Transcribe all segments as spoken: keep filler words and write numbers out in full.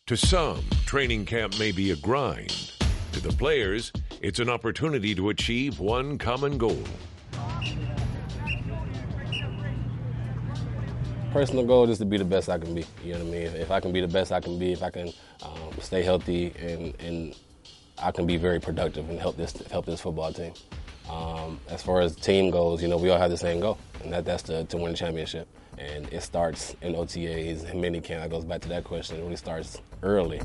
To some, training camp may be a grind. To the players, it's an opportunity to achieve one common goal. Personal goal is to be the best I can be. You know what I mean? If I can be the best I can be, if I can um, stay healthy, and, and I can be very productive and help this help this football team. Um, as far as team goals, you know, we all have the same goal, and that, that's to, to win the championship. And it starts in O T As and minicamp. That goes back to that question. It really starts early.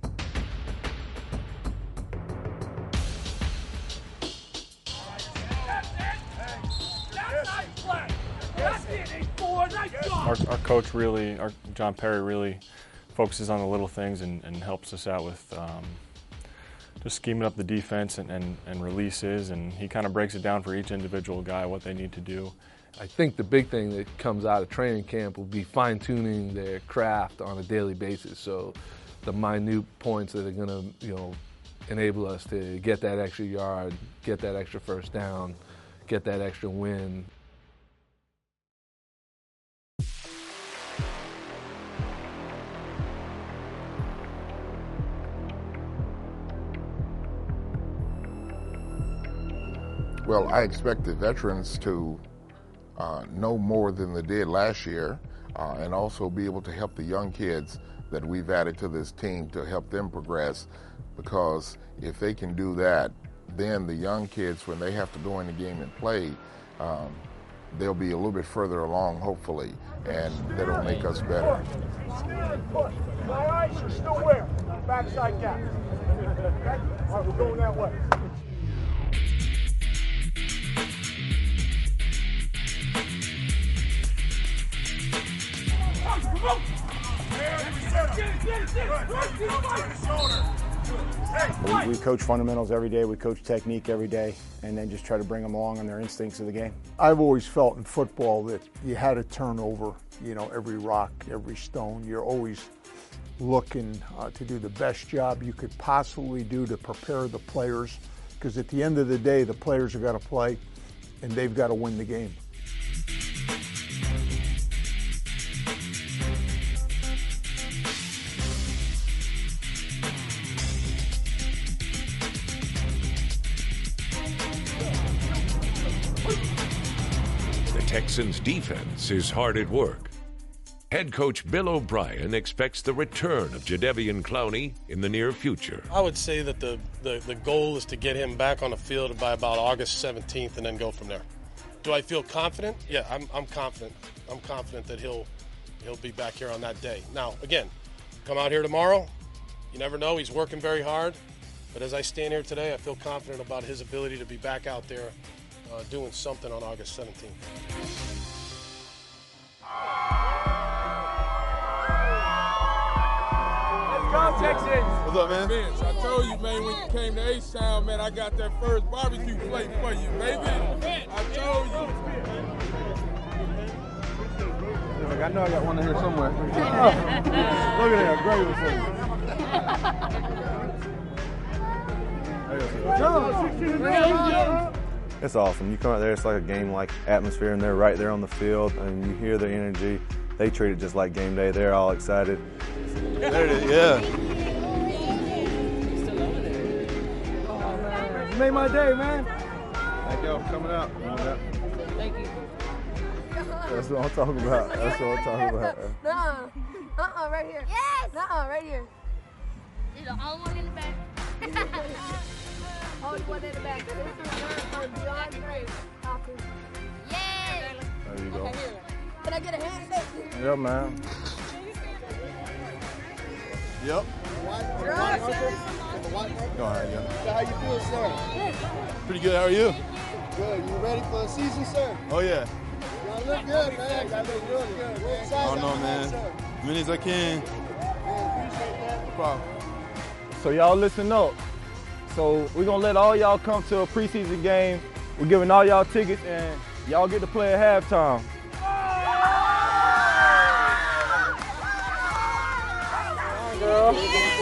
Our, our coach really, our John Perry really focuses on the little things and, and helps us out with um, just scheming up the defense and, and, and releases, and he kind of breaks it down for each individual guy what they need to do. I think the big thing that comes out of training camp will be fine-tuning their craft on a daily basis. So the minute points that are going to, you know, enable us to get that extra yard, get that extra first down, get that extra win. Well, I expect the veterans to uh, know more than they did last year, uh, and also be able to help the young kids that we've added to this team to help them progress, because if they can do that, then the young kids, when they have to go in the game and play, um, they'll be a little bit further along, hopefully, and that'll make us better. My eyes are still where? Backside gap. Okay? All right, we're going that way. We, we coach fundamentals every day, we coach technique every day, and then just try to bring them along on their instincts of the game. I've always felt in football that you had to turn over, you know, every rock, every stone. You're always looking uh, to do the best job you could possibly do to prepare the players, because at the end of the day, the players have got to play, and they've got to win the game. Texans defense is hard at work. Head coach Bill O'Brien expects the return of Jadeveon Clowney in the near future. I would say that the, the, the goal is to get him back on the field by about August seventeenth and then go from there. Do I feel confident? Yeah, I'm, I'm confident. I'm confident that he'll he'll be back here on that day. Now, again, come out here tomorrow. You never know. He's working very hard. But as I stand here today, I feel confident about his ability to be back out there Uh, doing something on August seventeenth. Let's go, Texans! What's up, man? Vince, I told you, man, when you came to H-Town, man, I got that first barbecue plate for you, baby. I told you. Look, I know I got one in here somewhere. Oh, look at that, great one for you. It's awesome. You come out there, it's like a game-like atmosphere, and they're right there on the field, and you hear the energy. They treat it just like game day. They're all excited. There it is, yeah. You made my day, man. Thank y'all for coming out. Thank you. That's what I'm talking about. That's what I'm talking about. Uh-uh. Uh-uh, right here. Yes! Uh-uh, right here. You're the only one in the back. Only one in the back. This is on Beyond Grace. Yay! There you go. Okay, here. Can I get a handshake? Yeah, man. Yep. You're awesome. Go ahead, yeah. So how you feel, sir? Pretty good, how are you? Good. You ready for the season, sir? Oh, yeah. Y'all look good, man. Y'all look real good. We're excited. I don't know, man. Sir. As many as I can. Yeah, appreciate that. No problem. So y'all listen up. So we're going to let all y'all come to a preseason game. We're giving all y'all tickets, and y'all get to play at halftime. Girl.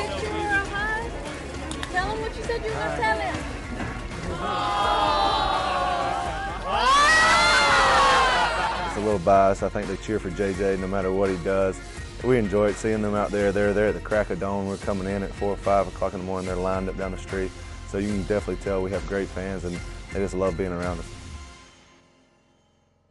Tell him what you said you were going to tell him. It's a little a bias. I think they cheer for J J no matter what he does. We enjoy it, seeing them out there. They're there at the crack of dawn. We're coming in at four or five o'clock in the morning. They're lined up down the street. So you can definitely tell we have great fans, and they just love being around us.